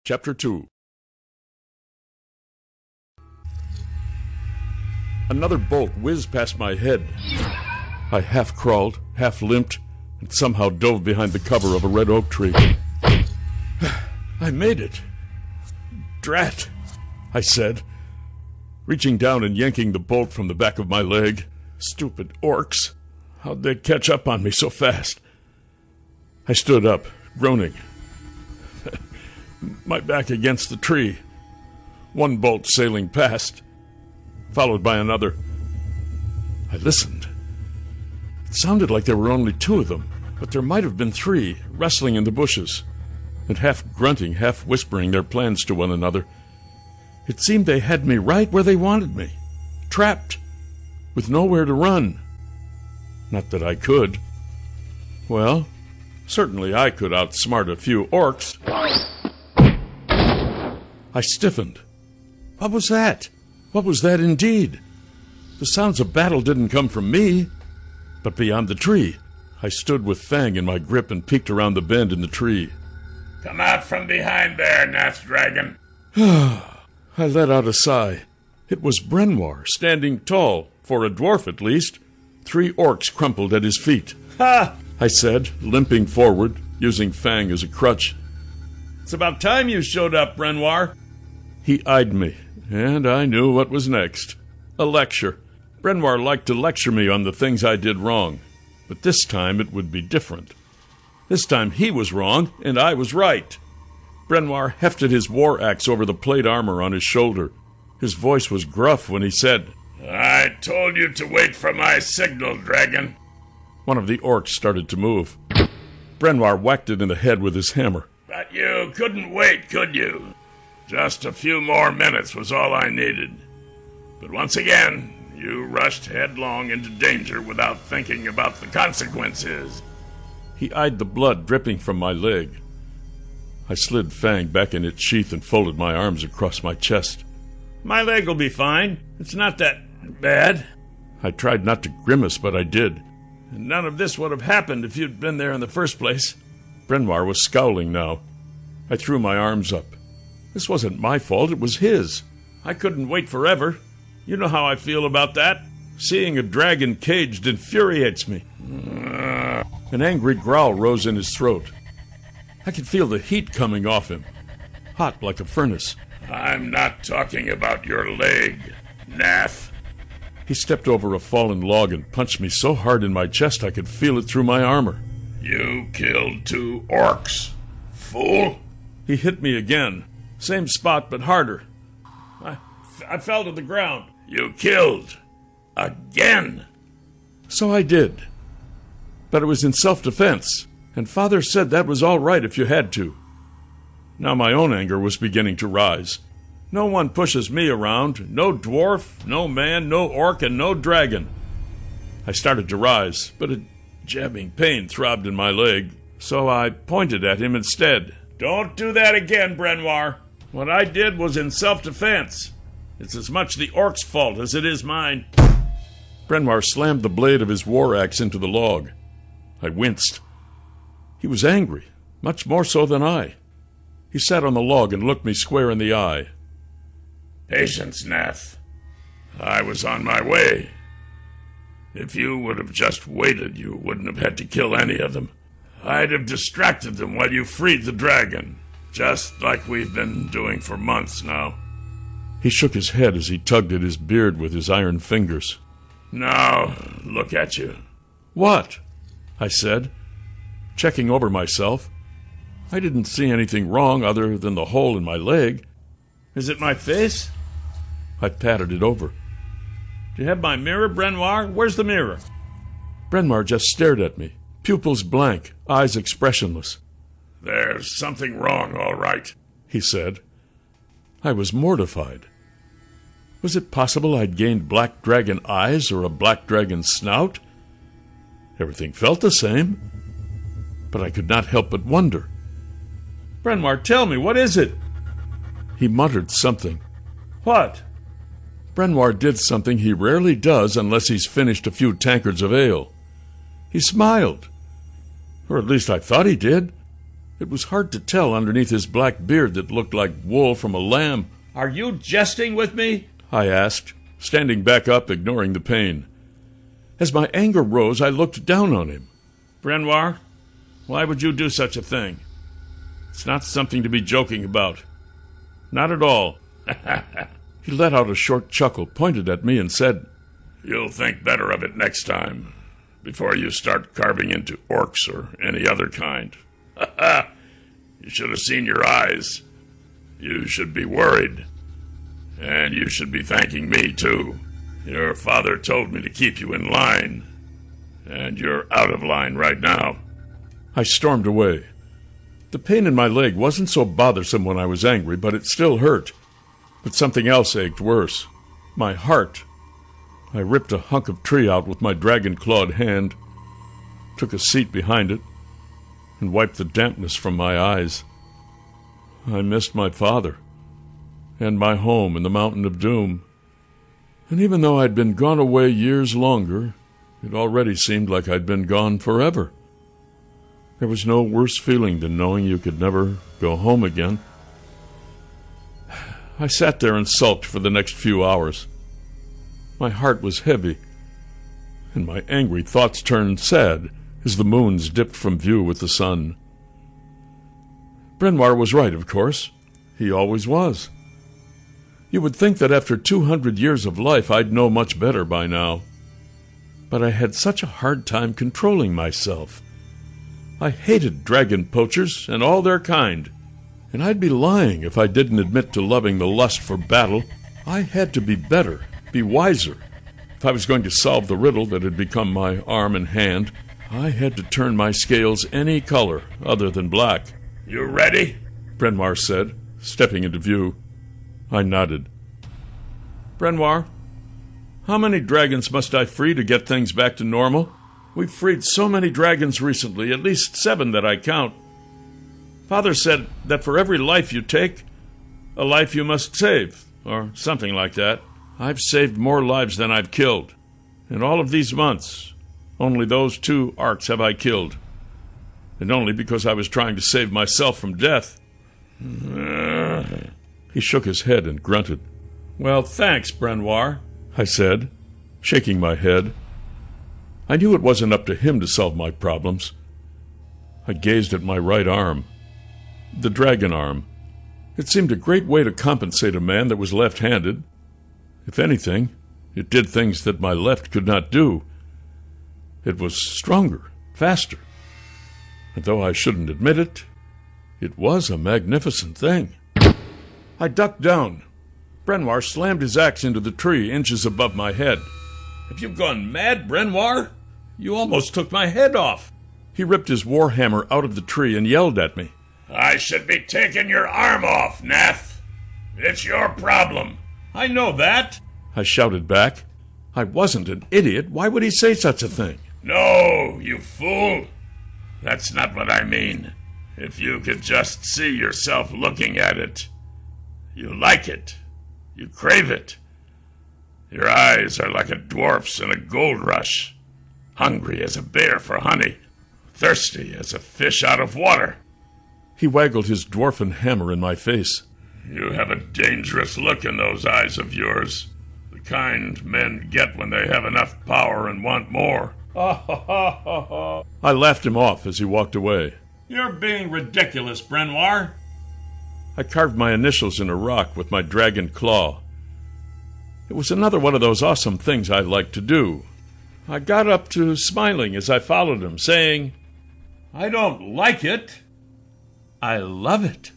Chapter 2. Another bolt whizzed past my head. I half crawled, half limped, and somehow dove behind the cover of a red oak tree. I made it. Drat, I said, reaching down and yanking the bolt from the back of my leg. Stupid orcs. How'd they catch up on me so fast? I stood up, groaning, my back against the tree. One bolt sailing past, followed by another. I listened. It sounded like there were only two of them, but there might have been three, wrestling in the bushes, and half grunting, half whispering their plans to one another. It seemed they had me right where they wanted me, trapped, with nowhere to run. Not that I could. Well, certainly I could outsmart a few orcs. I stiffened. What was that? What was that indeed? The sounds of battle didn't come from me, but beyond the tree. I stood with Fang in my grip and peeked around the bend in the tree. Come out from behind there, Nath Dragon. I let out a sigh. It was Brenwar, standing tall, for a dwarf at least. 3 orcs crumpled at his feet. Ha! I said, limping forward, using Fang as a crutch. It's about time you showed up, Brenwar. He eyed me, and I knew what was next. A lecture. Brenwar liked to lecture me on the things I did wrong, but this time it would be different. This time he was wrong, and I was right. Brenwar hefted his war axe over the plate armor on his shoulder. His voice was gruff when he said, I told you to wait for my signal, Dragon. One of the orcs started to move. Brenwar whacked it in the head with his hammer. But you couldn't wait, could you? Just a few more minutes was all I needed. But once again, you rushed headlong into danger without thinking about the consequences. He eyed the blood dripping from my leg. I slid Fang back in its sheath and folded my arms across my chest. My leg will be fine. It's not that bad. I tried not to grimace, but I did. And none of this would have happened if you'd been there in the first place. Brenwar was scowling now. I threw my arms up. This wasn't my fault, it was his. I couldn't wait forever. You know how I feel about that. Seeing a dragon caged infuriates me. An angry growl rose in his throat. I could feel the heat coming off him, hot like a furnace. I'm not talking about your leg, Nath. He stepped over a fallen log and punched me so hard in my chest I could feel it through my armor. You killed 2 orcs, fool. He hit me again. Same spot, but harder. I fell to the ground. You killed. Again. So I did. But it was in self-defense, and Father said that was all right if you had to. Now my own anger was beginning to rise. No one pushes me around. No dwarf, no man, no orc, and no dragon. I started to rise, but a jabbing pain throbbed in my leg, so I pointed at him instead. Don't do that again, Brenwar. What I did was in self-defense. It's as much the orc's fault as it is mine. Brenwar slammed the blade of his war axe into the log. I winced. He was angry, much more so than I. He sat on the log and looked me square in the eye. Patience, Nath. I was on my way. If you would have just waited, you wouldn't have had to kill any of them. I'd have distracted them while you freed the dragon, just like we've been doing for months now. He shook his head as he tugged at his beard with his iron fingers. Now, look at you. What? I said, checking over myself. I didn't see anything wrong other than the hole in my leg. Is it my face? I patted it over. Do you have my mirror, Brenwar? Where's the mirror? Brenwar just stared at me, pupils blank, eyes expressionless. There's something wrong, all right, he said. I was mortified. Was it possible I'd gained black dragon eyes or a black dragon snout? Everything felt the same, but I could not help but wonder. Brenwar, tell me, what is it? He muttered something. What? Brenwar did something he rarely does unless he's finished a few tankards of ale. He smiled. Or at least I thought he did. It was hard to tell underneath his black beard that looked like wool from a lamb. "Are you jesting with me?" I asked, standing back up, ignoring the pain. As my anger rose, I looked down on him. "Brenoir, why would you do such a thing? It's not something to be joking about. Not at all." He let out a short chuckle, pointed at me, and said, "You'll think better of it next time, before you start carving into orcs or any other kind. You should have seen your eyes. You should be worried. And you should be thanking me, too. Your father told me to keep you in line, and you're out of line right now." I stormed away. The pain in my leg wasn't so bothersome when I was angry, but it still hurt. But something else ached worse. My heart. I ripped a hunk of tree out with my dragon-clawed hand, took a seat behind it, and wiped the dampness from my eyes. I missed my father, and my home in the Mountain of Doom. And even though I'd been gone away years longer, it already seemed like I'd been gone forever. There was no worse feeling than knowing you could never go home again. I sat there and sulked for the next few hours. My heart was heavy, and my angry thoughts turned sad as the moons dipped from view with the sun. Brenoir was right, of course. He always was. You would think that after 200 years of life I'd know much better by now. But I had such a hard time controlling myself. I hated dragon poachers and all their kind, and I'd be lying if I didn't admit to loving the lust for battle. I had to be better, be wiser. If I was going to solve the riddle that had become my arm and hand, I had to turn my scales any color other than black. "You ready?" Brenoir said, stepping into view. I nodded. "Brenoir, how many dragons must I free to get things back to normal? We've freed so many dragons recently, at least 7 that I count. Father said that for every life you take, a life you must save, or something like that. I've saved more lives than I've killed. In all of these months, only those 2 arcs have I killed. And only because I was trying to save myself from death." He shook his head and grunted. "Well, thanks, Brenoir," I said, shaking my head. I knew it wasn't up to him to solve my problems. I gazed at my right arm, the dragon arm. It seemed a great way to compensate a man that was left-handed. If anything, it did things that my left could not do. It was stronger, faster. And though I shouldn't admit it, it was a magnificent thing. I ducked down. Brenoir slammed his axe into the tree inches above my head. "Have you gone mad, Brenoir? You almost took my head off." He ripped his warhammer out of the tree and yelled at me. "I should be taking your arm off, Nath. It's your problem." "I know that," I shouted back. I wasn't an idiot. Why would he say such a thing? "No, you fool. That's not what I mean. If you could just see yourself looking at it. You like it. You crave it. Your eyes are like a dwarf's in a gold rush, hungry as a bear for honey, thirsty as a fish out of water." He waggled his dwarfen hammer in my face. "You have a dangerous look in those eyes of yours, the kind men get when they have enough power and want more." I laughed him off as he walked away. "You're being ridiculous, Brenoir." I carved my initials in a rock with my dragon claw. It was another one of those awesome things I liked to do. I got up to smiling as I followed him, saying, "I don't like it. I love it."